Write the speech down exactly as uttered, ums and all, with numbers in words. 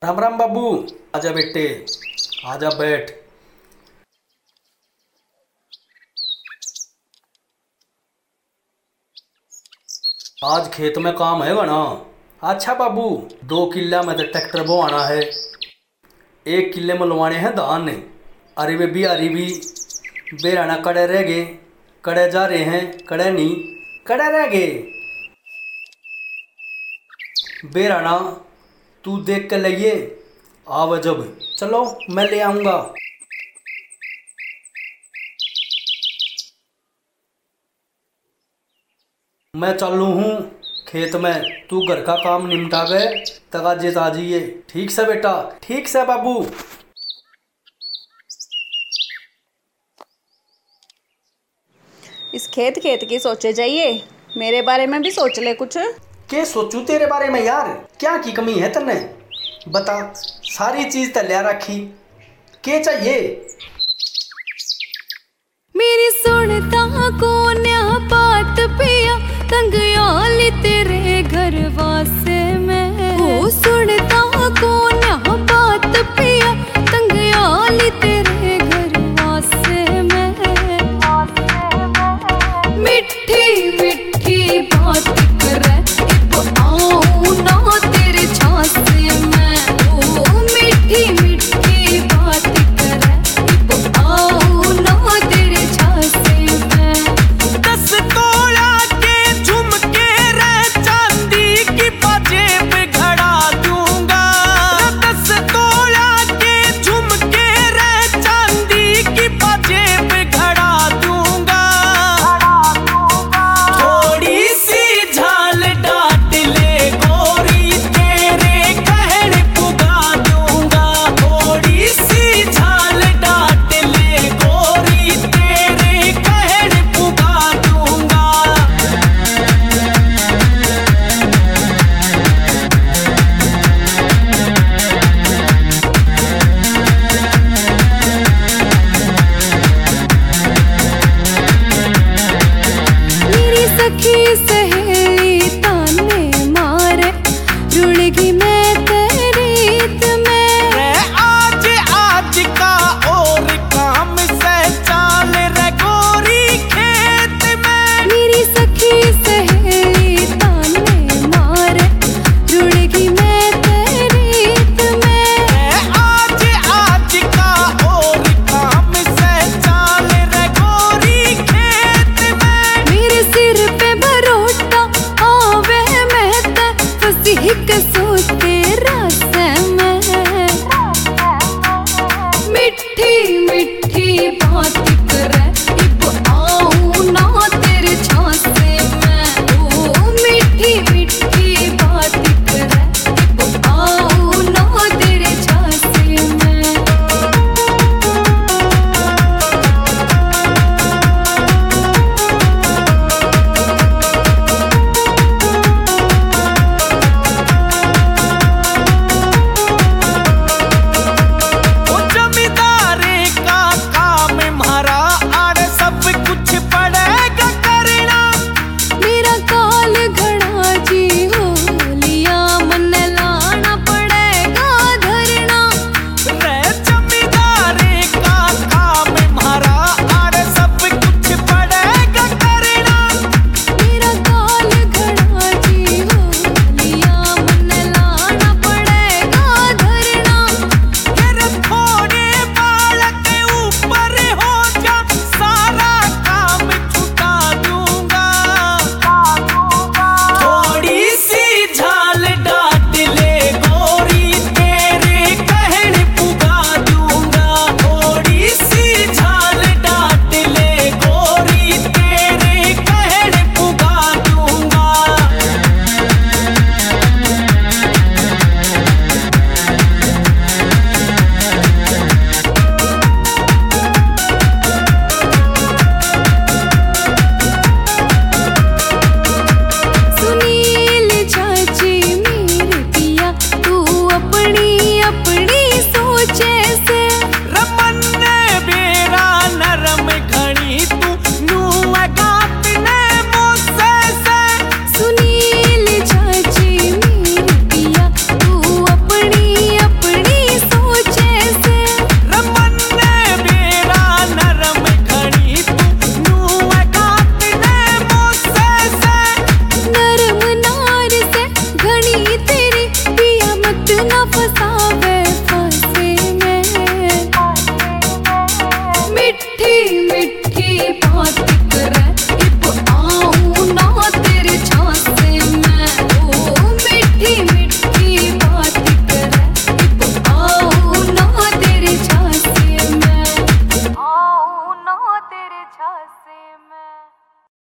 राम राम बाबू। आजा बेटे, आजा बैठ। आज खेत में काम है ना? अच्छा बाबू, दो किला में तो ट्रैक्टर बोआना है, एक किले में लवाने हैं धान। अरे वे भी अरे भी बेराना कड़े रह गए, कड़े जा रहे हैं, कड़े नहीं कड़े रह गए। बेराना तू देख कर लाइए, आव जब चलो मैं ले आऊंगा। मैं चालू हूँ खेत में, तू घर का काम निपटा गए तगाजे ताजिए। ठीक से बेटा, ठीक से बाबू। इस खेत खेत की सोचे जाइए, मेरे बारे में भी सोच ले कुछ। के सोचू तेरे बारे में यार, क्या की कमी है तन्ने बता। सारी चीज तैयार रखी, के चाहिए? मेरी सुनता कौन बात पिया, तंग आली तेरे घर वासे में। ओ सुनता कौन बात पिया, तंग आली तेरे घर वासे में। मिठी मिठी बात करे, इब आऊं ना तेरे झांसे में। ओ मिठी मिठी बात करे, इब आऊं ना तेरे झांसे में। दस तोला के झुमके रे चांदी की पाजेब घड़ा दूंगा। दस तोला के झुमके रे चांदी की पाजेब घड़ा दूंगा। थोड़ी सी झाल डाट ले गोरी, तेरे कहने पुगा दूंगा। थोड़ी सी झाल डाट ले गोरी, तेरे कहने पुगा दूंगा। मेरी सखी सहे